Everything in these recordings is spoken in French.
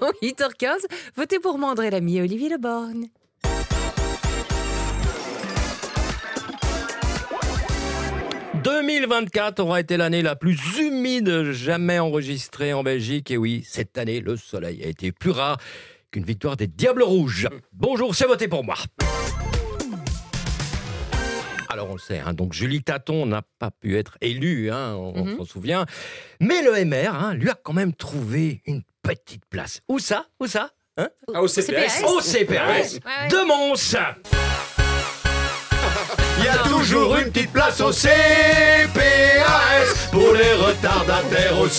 8h15, votez pour moi, André Lamy et Olivier Leborgne. « 2024 aura été l'année la plus humide jamais enregistrée en Belgique. Et oui, cette année, le soleil a été plus rare qu'une victoire des Diables Rouges. Bonjour, c'est voté pour moi. Alors on le sait, donc Julie Taton n'a pas pu être élue, on s'en souvient. Mais le MR, lui a quand même trouvé une petite place. Où ça Au CPS. Au CPS de Mons. Il y a toujours une petite place au CPAS pour les retardataires au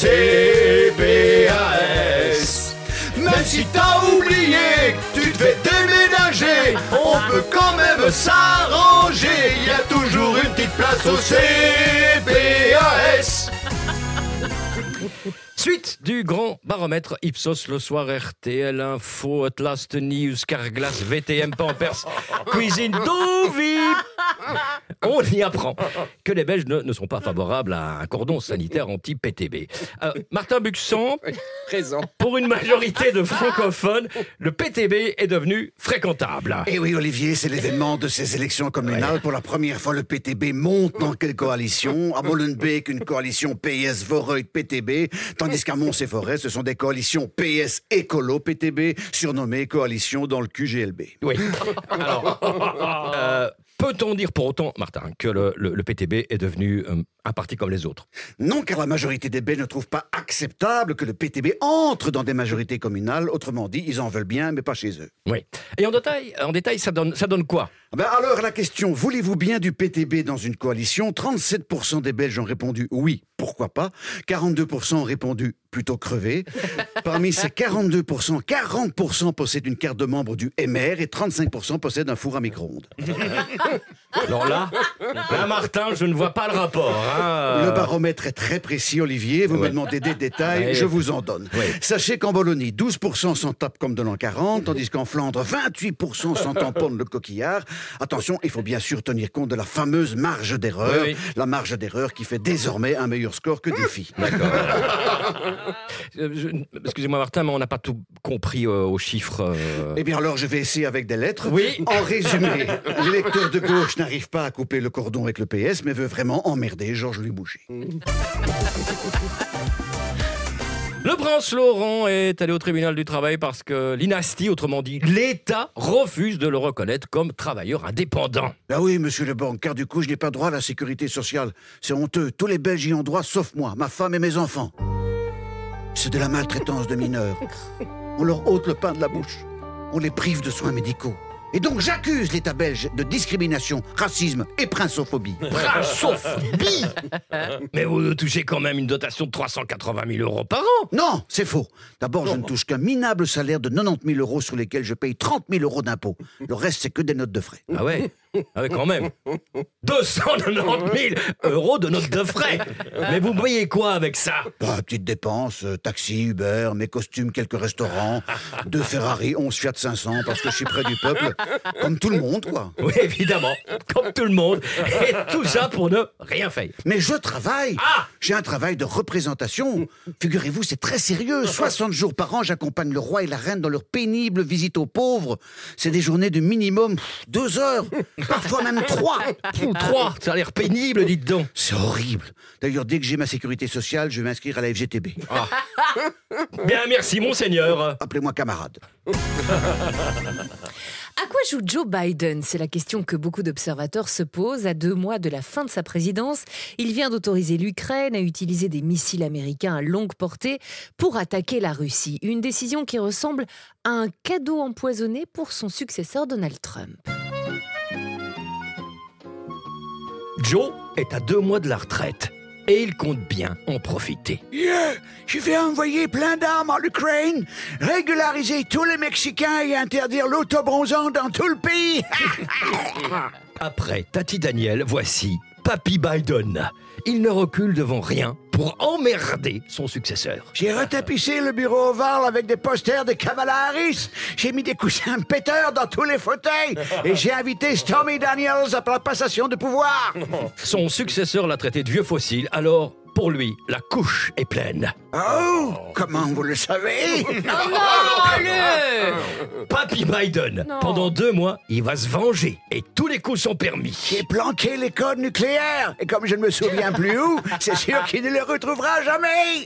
CPAS. Même si t'as oublié que tu devais déménager, on peut quand même s'arranger. Il y a toujours une petite place au CPAS. Suite du grand baromètre Ipsos le soir, RTL Info, Atlas News, Carglass, VTM, Pampers, Cuisine, Dovi. On y apprend que les Belges ne sont pas favorables à un cordon sanitaire anti-PTB. Martin Buxon, Présent. pour une majorité de francophones, le PTB est devenu fréquentable. Et oui, Olivier, c'est l'événement de ces élections communales. Pour la première fois, le PTB monte dans quelle coalition? À Molenbeek, une coalition PS Voreuil-PTB, tandis qu'à Mons-et-Forêt, ce sont des coalitions PS Écolo-PTB, surnommées coalitions dans le QGLB. Oui. Alors, peut-on dire pour autant, Martin, que le PTB est devenu un parti comme les autres? Non, car la majorité des Belges ne trouve pas acceptable que le PTB entre dans des majorités communales. Autrement dit, ils en veulent bien, mais pas chez eux. Oui. Et en détail, ça donne quoi? Alors, la question, voulez-vous bien du PTB dans une coalition? 37% des Belges ont répondu oui, pourquoi pas. 42% ont répondu plutôt crevé. Parmi ces 42%, 40% possèdent une carte de membre du MR et 35% possèdent un four à micro-ondes. Alors là, Martin, je ne vois pas le rapport. Le baromètre est très précis, Olivier. Vous me demandez des détails, je vous en donne. Sachez qu'en Bolognie, 12% s'en tapent comme de l'an 40, tandis qu'en Flandre, 28% s'en tamponnent le coquillard. Attention, il faut bien sûr tenir compte de la fameuse marge d'erreur. La marge d'erreur qui fait désormais un meilleur score que défi. D'accord. Excusez-moi, Martin, mais on n'a pas tout compris aux chiffres. Eh bien alors, je vais essayer avec des lettres. Oui. En résumé, l'électeur de gauche n'arrive pas à couper le cordon avec le PS, mais veut vraiment emmerder Georges-Louis Boucher. Le prince Laurent est allé au tribunal du travail parce que l'INASTI, autrement dit l'État, refuse de le reconnaître comme travailleur indépendant. Ben oui, monsieur le banque, car du coup, je n'ai pas droit à la sécurité sociale. C'est honteux. Tous les Belges y ont droit, sauf moi, ma femme et mes enfants. C'est de la maltraitance de mineurs. On leur ôte le pain de la bouche. On les prive de soins médicaux. Et donc j'accuse l'État belge de discrimination, racisme et princeophobie. Princeophobie. Mais vous touchez quand même une dotation de 380 000 € par an. Non, c'est faux. D'abord, je ne touche qu'un minable salaire de 90 000 € sur lesquels je paye 30 000 € d'impôts. Le reste, c'est que des notes de frais. Ah ouais, quand même. 290 000 € de notes de frais. Mais vous payez quoi avec ça? Petites dépenses, taxi, Uber, mes costumes, quelques restaurants, 2 Ferrari, 11 Fiat 500 parce que je suis près du peuple. Comme tout le monde, quoi. Oui, évidemment, comme tout le monde. Et tout ça pour ne rien faire. Mais je travaille. J'ai un travail de représentation. Figurez-vous, c'est très sérieux. 60 jours par an, j'accompagne le roi et la reine dans leur pénible visite aux pauvres. C'est des journées de minimum 2 heures, parfois même 3. 3, ça a l'air pénible, dites donc. C'est horrible. D'ailleurs, dès que j'ai ma sécurité sociale, je vais m'inscrire à la FGTB. Bien, merci, monseigneur. Appelez-moi camarade. À quoi joue Joe Biden? C'est la question que beaucoup d'observateurs se posent à 2 mois de la fin de sa présidence. Il vient d'autoriser l'Ukraine à utiliser des missiles américains à longue portée pour attaquer la Russie. Une décision qui ressemble à un cadeau empoisonné pour son successeur Donald Trump. Joe est à 2 mois de la retraite. Et il compte bien en profiter. Je vais envoyer plein d'armes en Ukraine, régulariser tous les Mexicains et interdire l'autobronzant dans tout le pays. Après Tati Daniel, voici Papy Biden. Il ne recule devant rien pour emmerder son successeur. J'ai retapissé le bureau ovale avec des posters de Kamala Harris. J'ai mis des coussins péteurs dans tous les fauteuils. Et j'ai invité Stormy Daniels à la passation de pouvoir. Son successeur l'a traité de vieux fossile, alors pour lui, la couche est pleine. Oh, comment vous le savez? Papy Biden, pendant 2 mois, il va se venger et tous les coups sont permis. J'ai planqué les codes nucléaires. Et comme je ne me souviens plus où, c'est sûr qu'il ne les retrouvera jamais.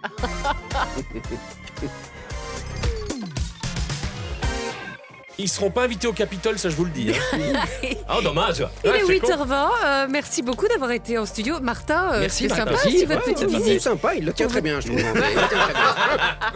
Ils seront pas invités au Capitole, ça je vous le dis. Oh, dommage. Il est 8h20. Merci beaucoup d'avoir été en studio. Martin, Merci, c'était Martin. sympa Merci, aussi votre petite C'est visite. sympa, il le tient très bien, je trouve. Il le tient très bien.